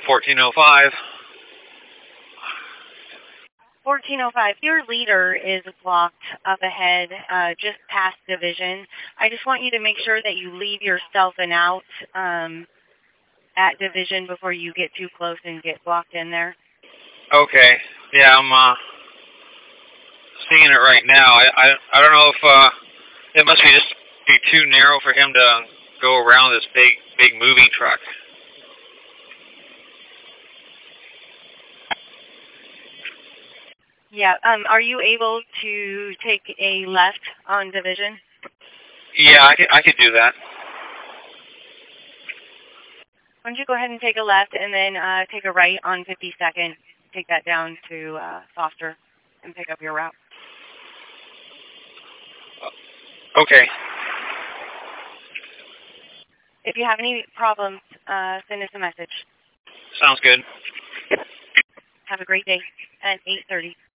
1405. 1405, your leader is blocked up ahead, just past Division. I just want you to make sure that you leave yourself and out at Division before you get too close and get blocked in there. Okay. Yeah, I'm seeing it right now. I don't know if it must just be too narrow for him to go around this big moving truck. Yeah, are you able to take a left on Division? Yeah, I could do that. Why don't you go ahead and take a left and then take a right on 52nd, take that down to Foster and pick up your route. Okay. If you have any problems, send us a message. Sounds good. Have a great day at 8:30.